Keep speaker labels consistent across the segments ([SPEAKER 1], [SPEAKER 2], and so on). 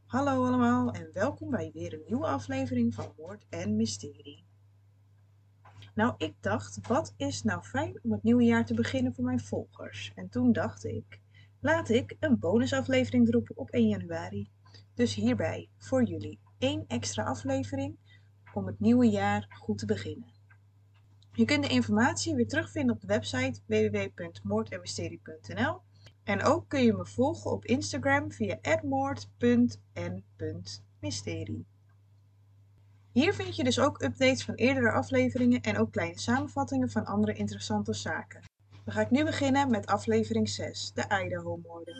[SPEAKER 1] Hallo allemaal en welkom bij weer een nieuwe aflevering van Moord en Mysterie. Nou, ik dacht, wat is nou fijn om het nieuwe jaar te beginnen voor mijn volgers? En toen dacht ik, laat ik een bonusaflevering droppen op 1 januari. Dus hierbij, voor jullie, 1 extra aflevering om het nieuwe jaar goed te beginnen. Je kunt de informatie weer terugvinden op de website www.moordenmysterie.nl en ook kun je me volgen op Instagram via @moord.en.mysterie. Hier vind je dus ook updates van eerdere afleveringen en ook kleine samenvattingen van andere interessante zaken. Dan ga ik nu beginnen met aflevering 6, de Idaho-moorden.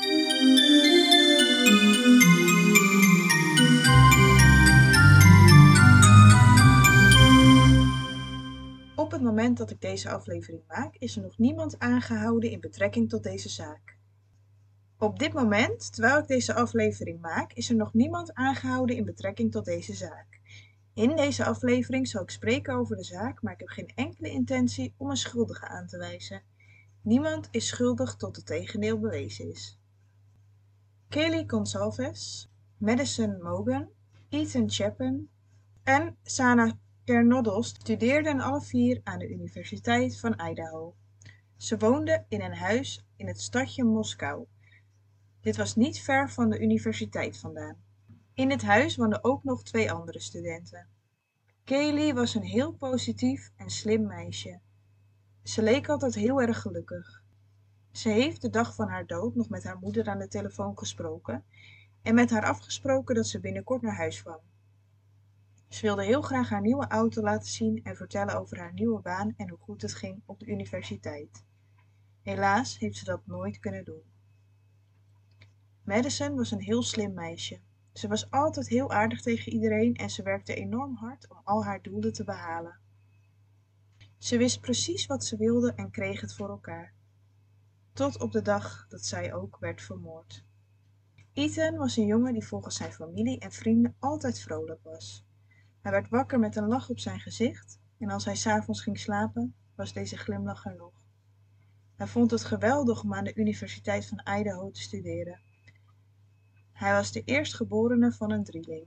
[SPEAKER 1] Op het moment dat ik deze aflevering maak, is er nog niemand aangehouden in betrekking tot deze zaak. Op dit moment, terwijl ik deze aflevering maak, is er nog niemand aangehouden in betrekking tot deze zaak. In deze aflevering zal ik spreken over de zaak, maar ik heb geen enkele intentie om een schuldige aan te wijzen. Niemand is schuldig tot het tegendeel bewezen is. Kaylee Gonsalves, Madison Mogen, Ethan Chapin en Sana Kernodle studeerden alle 4 aan de Universiteit van Idaho. Ze woonden in een huis in het stadje Moskou. Dit was niet ver van de universiteit vandaan. In het huis woonden ook nog 2 andere studenten. Kaylee was een heel positief en slim meisje. Ze leek altijd heel erg gelukkig. Ze heeft de dag van haar dood nog met haar moeder aan de telefoon gesproken en met haar afgesproken dat ze binnenkort naar huis kwam. Ze wilde heel graag haar nieuwe auto laten zien en vertellen over haar nieuwe baan en hoe goed het ging op de universiteit. Helaas heeft ze dat nooit kunnen doen. Madison was een heel slim meisje. Ze was altijd heel aardig tegen iedereen en ze werkte enorm hard om al haar doelen te behalen. Ze wist precies wat ze wilde en kreeg het voor elkaar. Tot op de dag dat zij ook werd vermoord. Ethan was een jongen die volgens zijn familie en vrienden altijd vrolijk was. Hij werd wakker met een lach op zijn gezicht en als hij 's avonds ging slapen, was deze glimlach er nog. Hij vond het geweldig om aan de Universiteit van Idaho te studeren. Hij was de eerstgeborene van een drieling.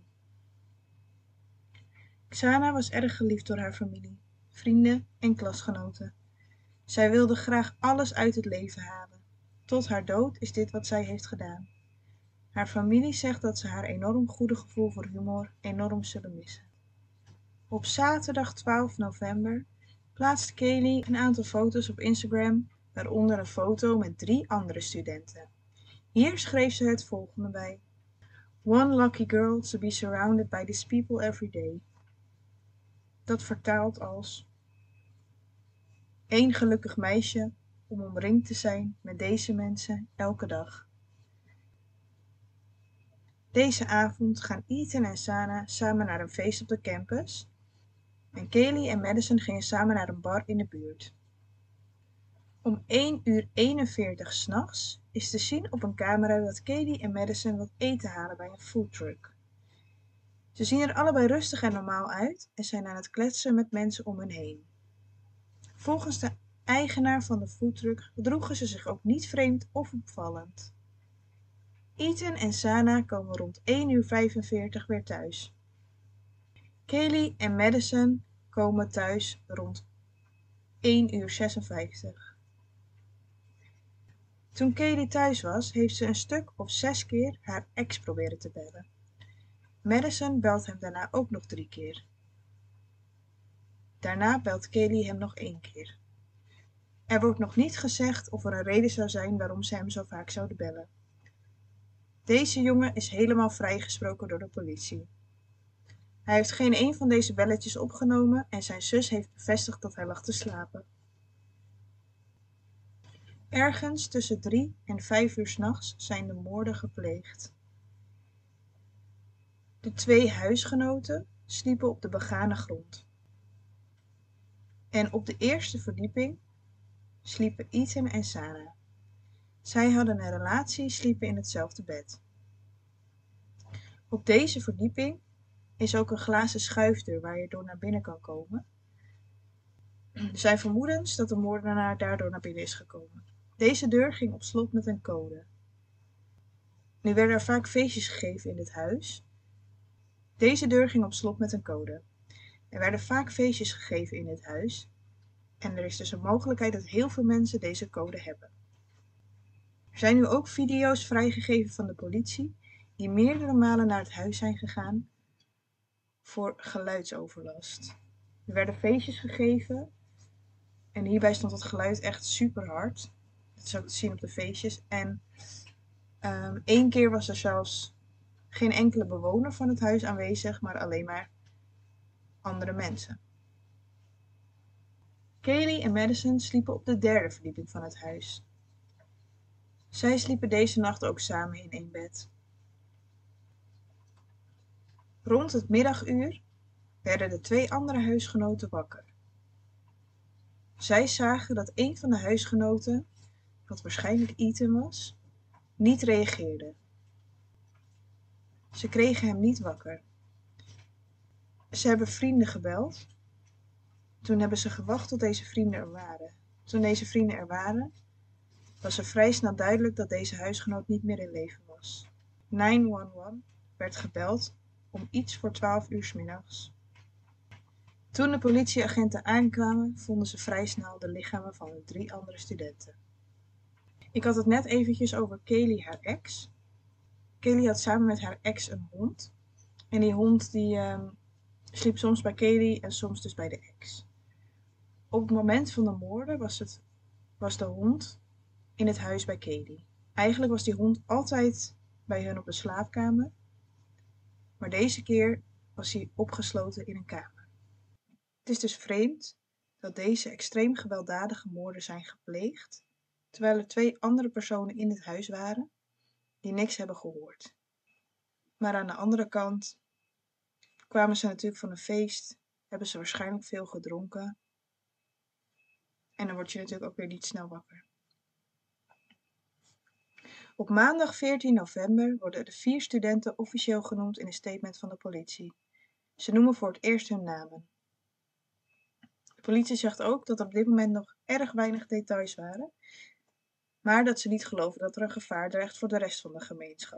[SPEAKER 1] Xana was erg geliefd door haar familie, vrienden en klasgenoten. Zij wilde graag alles uit het leven halen. Tot haar dood is dit wat zij heeft gedaan. Haar familie zegt dat ze haar enorm goede gevoel voor humor enorm zullen missen. Op zaterdag 12 november plaatst Kaylee een aantal foto's op Instagram, waaronder een foto met 3 andere studenten. Hier schreef ze het volgende bij: One lucky girl to be surrounded by these people every day. Dat vertaalt als: 1 gelukkig meisje om omringd te zijn met deze mensen elke dag. Deze avond gaan Ethan en Sana samen naar een feest op de campus en Kaylee en Madison gingen samen naar een bar in de buurt. Om 1:41 s'nachts is te zien op een camera dat Kaylee en Madison wat eten halen bij een foodtruck. Ze zien er allebei rustig en normaal uit en zijn aan het kletsen met mensen om hen heen. Volgens de eigenaar van de foodtruck gedroegen ze zich ook niet vreemd of opvallend. Ethan en Sana komen rond 1:45 weer thuis. Kaylee en Madison komen thuis rond 1:56. Toen Kaylee thuis was, heeft ze een stuk of 6 keer haar ex proberen te bellen. Madison belt hem daarna ook nog 3 keer. Daarna belt Kaylee hem nog 1 keer. Er wordt nog niet gezegd of er een reden zou zijn waarom ze hem zo vaak zouden bellen. Deze jongen is helemaal vrijgesproken door de politie. Hij heeft geen een van deze belletjes opgenomen en zijn zus heeft bevestigd dat hij lag te slapen. Ergens tussen 3 en 5 uur 's nachts zijn de moorden gepleegd. De 2 huisgenoten sliepen op de begane grond. En op de eerste verdieping sliepen Ethan en Sana. Zij hadden een relatie, sliepen in hetzelfde bed. Op deze verdieping is ook een glazen schuifdeur waar je door naar binnen kan komen. Er zijn vermoedens dat de moordenaar daardoor naar binnen is gekomen. Deze deur ging op slot met een code. Nu werden er vaak feestjes gegeven in dit huis. Deze deur ging op slot met een code. Er werden vaak feestjes gegeven in dit huis en er is dus een mogelijkheid dat heel veel mensen deze code hebben. Er zijn nu ook video's vrijgegeven van de politie die meerdere malen naar het huis zijn gegaan voor geluidsoverlast. Er werden feestjes gegeven en hierbij stond het geluid echt super hard. Dat is ook te zien op de feestjes. En 1 keer was er zelfs geen enkele bewoner van het huis aanwezig, maar alleen maar andere mensen. Kaylee en Madison sliepen op de 3e verdieping van het huis. Zij sliepen deze nacht ook samen in 1 bed. Rond het middaguur werden de 2 andere huisgenoten wakker. Zij zagen dat een van de huisgenoten, wat waarschijnlijk Ethan was, niet reageerde. Ze kregen hem niet wakker. Ze hebben vrienden gebeld. Toen hebben ze gewacht tot deze vrienden er waren. Toen deze vrienden er waren, was er vrij snel duidelijk dat deze huisgenoot niet meer in leven was. 911 werd gebeld om iets voor 12 uur 's middags. Toen de politieagenten aankwamen, vonden ze vrij snel de lichamen van de 3 andere studenten. Ik had het net eventjes over Kaylee, haar ex. Kaylee had samen met haar ex een hond. En die hond die sliep soms bij Kaylee en soms dus bij de ex. Op het moment van de moorden was de hond in het huis bij Kaylee. Eigenlijk was die hond altijd bij hun op de slaapkamer. Maar deze keer was hij opgesloten in een kamer. Het is dus vreemd dat deze extreem gewelddadige moorden zijn gepleegd, terwijl er 2 andere personen in het huis waren die niks hebben gehoord. Maar aan de andere kant kwamen ze natuurlijk van een feest, hebben ze waarschijnlijk veel gedronken en dan word je natuurlijk ook weer niet snel wakker. Op maandag 14 november worden de 4 studenten officieel genoemd in een statement van de politie. Ze noemen voor het eerst hun namen. De politie zegt ook dat er op dit moment nog erg weinig details waren, maar dat ze niet geloven dat er een gevaar dreigt voor de rest van de gemeenschap.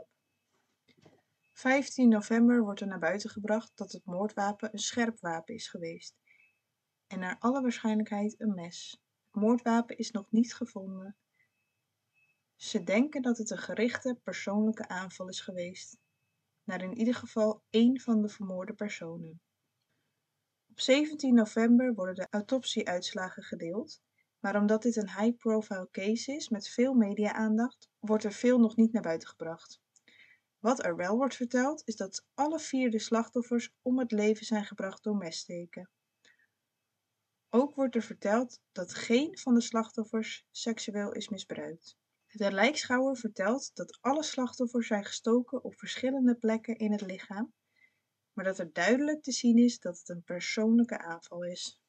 [SPEAKER 1] 15 november wordt er naar buiten gebracht dat het moordwapen een scherp wapen is geweest en naar alle waarschijnlijkheid een mes. Het moordwapen is nog niet gevonden. Ze denken dat het een gerichte persoonlijke aanval is geweest naar in ieder geval 1 van de vermoorde personen. Op 17 november worden de autopsieuitslagen gedeeld, maar omdat dit een high-profile case is met veel media-aandacht, wordt er veel nog niet naar buiten gebracht. Wat er wel wordt verteld is dat alle 4 de slachtoffers om het leven zijn gebracht door messteken. Ook wordt er verteld dat geen van de slachtoffers seksueel is misbruikt. De lijkschouwer vertelt dat alle slachtoffers zijn gestoken op verschillende plekken in het lichaam, maar dat er duidelijk te zien is dat het een persoonlijke aanval is.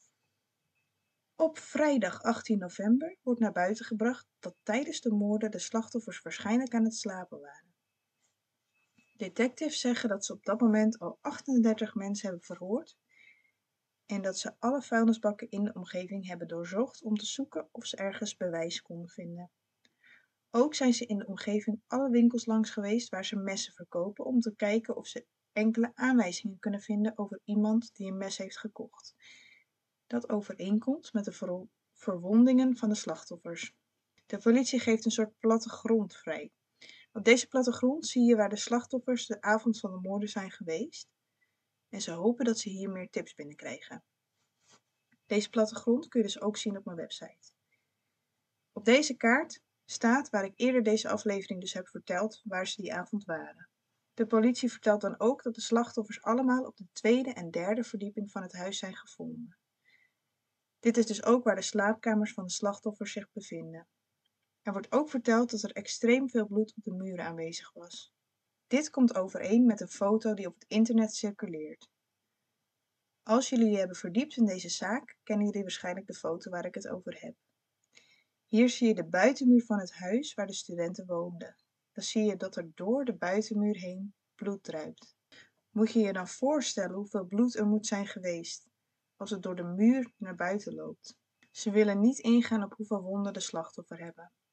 [SPEAKER 1] Op vrijdag 18 november wordt naar buiten gebracht dat tijdens de moorden de slachtoffers waarschijnlijk aan het slapen waren. Detectives zeggen dat ze op dat moment al 38 mensen hebben verhoord en dat ze alle vuilnisbakken in de omgeving hebben doorzocht om te zoeken of ze ergens bewijs konden vinden. Ook zijn ze in de omgeving alle winkels langs geweest waar ze messen verkopen om te kijken of ze enkele aanwijzingen kunnen vinden over iemand die een mes heeft gekocht. Dat overeenkomt met de verwondingen van de slachtoffers. De politie geeft een soort plattegrond vrij. Op deze plattegrond zie je waar de slachtoffers de avond van de moorden zijn geweest en ze hopen dat ze hier meer tips binnenkrijgen. Deze plattegrond kun je dus ook zien op mijn website. Op deze kaart staat waar ik eerder deze aflevering dus heb verteld waar ze die avond waren. De politie vertelt dan ook dat de slachtoffers allemaal op de 2e en 3e verdieping van het huis zijn gevonden. Dit is dus ook waar de slaapkamers van de slachtoffers zich bevinden. Er wordt ook verteld dat er extreem veel bloed op de muren aanwezig was. Dit komt overeen met een foto die op het internet circuleert. Als jullie je hebben verdiept in deze zaak, kennen jullie waarschijnlijk de foto waar ik het over heb. Hier zie je de buitenmuur van het huis waar de studenten woonden. Dan zie je dat er door de buitenmuur heen bloed druipt. Moet je je dan voorstellen hoeveel bloed er moet zijn geweest als het door de muur naar buiten loopt. Ze willen niet ingaan op hoeveel wonden de slachtoffer hebben.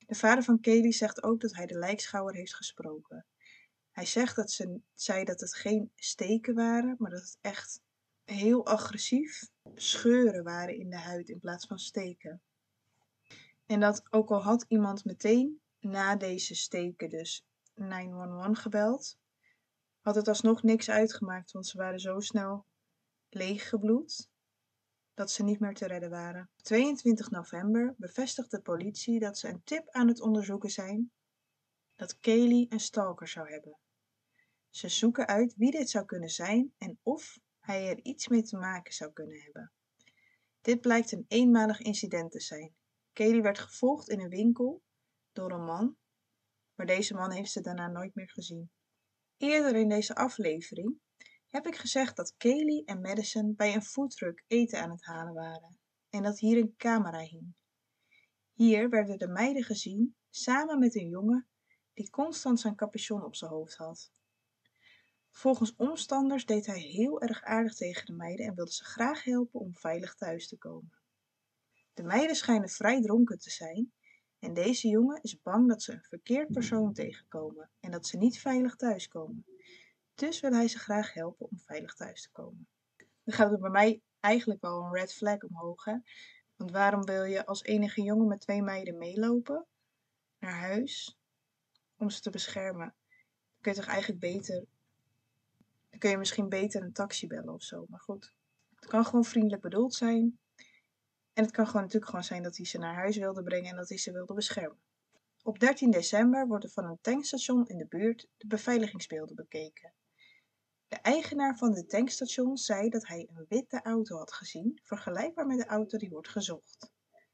[SPEAKER 1] De vader van Kaylee zegt ook dat hij de lijkschouwer heeft gesproken. Hij zegt dat ze zei dat het geen steken waren, maar dat het echt heel agressief scheuren waren in de huid in plaats van steken. En dat ook al had iemand meteen na deze steken dus 911 gebeld, had het alsnog niks uitgemaakt, want ze waren zo snel leeggebloed dat ze niet meer te redden waren. Op 22 november bevestigt de politie dat ze een tip aan het onderzoeken zijn dat Kaylee een stalker zou hebben. Ze zoeken uit wie dit zou kunnen zijn en of hij er iets mee te maken zou kunnen hebben. Dit blijkt een eenmalig incident te zijn. Kaylee werd gevolgd in een winkel door een man, maar deze man heeft ze daarna nooit meer gezien. Eerder in deze aflevering heb ik gezegd dat Kaylee en Madison bij een foodtruck eten aan het halen waren en dat hier een camera hing. Hier werden de meiden gezien samen met een jongen die constant zijn capuchon op zijn hoofd had. Volgens omstanders deed hij heel erg aardig tegen de meiden en wilde ze graag helpen om veilig thuis te komen. De meiden schijnen vrij dronken te zijn en deze jongen is bang dat ze een verkeerd persoon tegenkomen en dat ze niet veilig thuiskomen. Dus wil hij ze graag helpen om veilig thuis te komen. Dan gaat er bij mij eigenlijk wel een red flag omhoog, hè? Want waarom wil je als enige jongen met 2 meiden meelopen naar huis om ze te beschermen? Dan kun je toch eigenlijk beter, dan kun je misschien beter een taxi bellen of zo. Maar goed, het kan gewoon vriendelijk bedoeld zijn. En het kan gewoon natuurlijk gewoon zijn dat hij ze naar huis wilde brengen en dat hij ze wilde beschermen. Op 13 december worden van een tankstation in de buurt de beveiligingsbeelden bekeken. De eigenaar van het tankstation zei dat hij een witte auto had gezien, vergelijkbaar met de auto die wordt gezocht.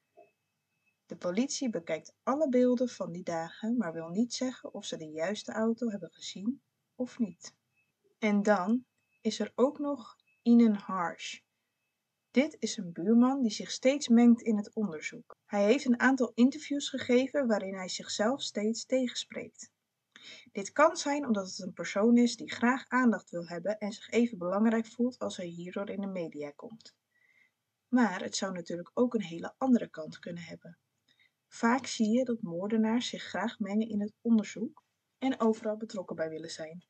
[SPEAKER 1] De politie bekijkt alle beelden van die dagen, maar wil niet zeggen of ze de juiste auto hebben gezien of niet. En dan is er ook nog Ian Harsh. Dit is een buurman die zich steeds mengt in het onderzoek. Hij heeft een aantal interviews gegeven waarin hij zichzelf steeds tegenspreekt. Dit kan zijn omdat het een persoon is die graag aandacht wil hebben en zich even belangrijk voelt als hij hierdoor in de media komt. Maar het zou natuurlijk ook een hele andere kant kunnen hebben. Vaak zie je dat moordenaars zich graag mengen in het onderzoek en overal betrokken bij willen zijn,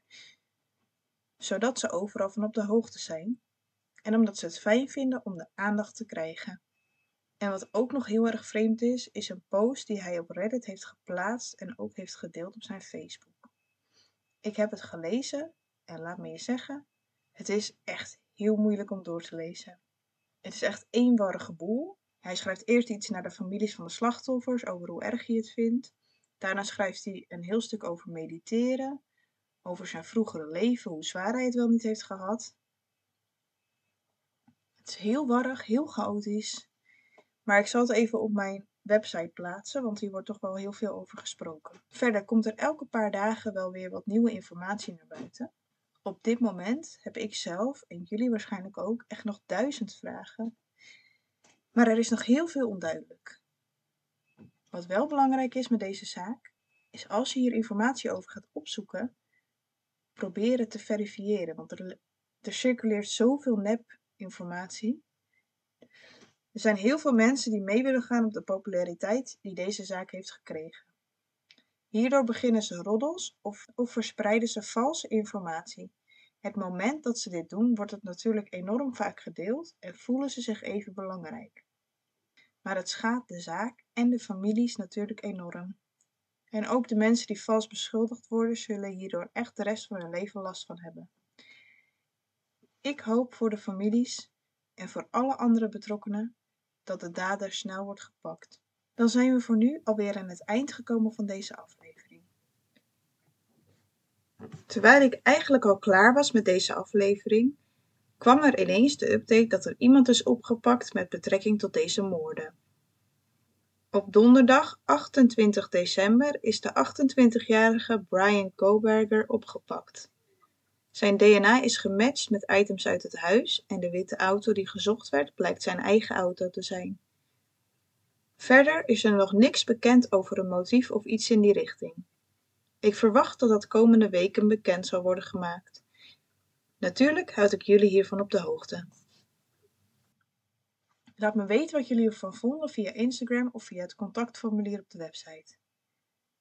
[SPEAKER 1] zodat ze overal van op de hoogte zijn en omdat ze het fijn vinden om de aandacht te krijgen. En wat ook nog heel erg vreemd is, is een post die hij op Reddit heeft geplaatst en ook heeft gedeeld op zijn Facebook. Ik heb het gelezen en laat me je zeggen, het is echt heel moeilijk om door te lezen. Het is echt één warrige boel. Hij schrijft eerst iets naar de families van de slachtoffers over hoe erg hij het vindt. Daarna schrijft hij een heel stuk over mediteren, over zijn vroegere leven, hoe zwaar hij het wel niet heeft gehad. Het is heel warrig, heel chaotisch. Maar ik zal het even op mijn website plaatsen, want hier wordt toch wel heel veel over gesproken. Verder komt er elke paar dagen wel weer wat nieuwe informatie naar buiten. Op dit moment heb ik zelf, en jullie waarschijnlijk ook, echt nog 1000 vragen. Maar er is nog heel veel onduidelijk. Wat wel belangrijk is met deze zaak, is als je hier informatie over gaat opzoeken, probeer het te verifiëren, want er circuleert zoveel nepinformatie. Er zijn heel veel mensen die mee willen gaan op de populariteit die deze zaak heeft gekregen. Hierdoor beginnen ze roddels of verspreiden ze valse informatie. Het moment dat ze dit doen, wordt het natuurlijk enorm vaak gedeeld en voelen ze zich even belangrijk. Maar het schaadt de zaak en de families natuurlijk enorm. En ook de mensen die vals beschuldigd worden, zullen hierdoor echt de rest van hun leven last van hebben. Ik hoop voor de families en voor alle andere betrokkenen dat de dader snel wordt gepakt. Dan zijn we voor nu alweer aan het eind gekomen van deze aflevering. Terwijl ik eigenlijk al klaar was met deze aflevering, kwam er ineens de update dat er iemand is opgepakt met betrekking tot deze moorden. Op donderdag 28 december is de 28-jarige Brian Kohberger opgepakt. Zijn DNA is gematcht met items uit het huis en de witte auto die gezocht werd blijkt zijn eigen auto te zijn. Verder is er nog niks bekend over een motief of iets in die richting. Ik verwacht dat dat komende weken bekend zal worden gemaakt. Natuurlijk houd ik jullie hiervan op de hoogte. Laat me weten wat jullie ervan vonden via Instagram of via het contactformulier op de website.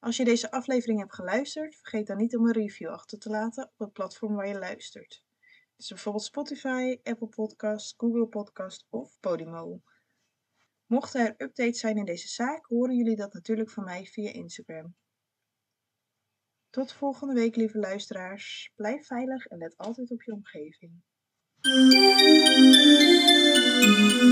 [SPEAKER 1] Als je deze aflevering hebt geluisterd, vergeet dan niet om een review achter te laten op het platform waar je luistert. Dus bijvoorbeeld Spotify, Apple Podcasts, Google Podcasts of Podimo. Mochten er updates zijn in deze zaak, horen jullie dat natuurlijk van mij via Instagram. Tot volgende week, lieve luisteraars. Blijf veilig en let altijd op je omgeving.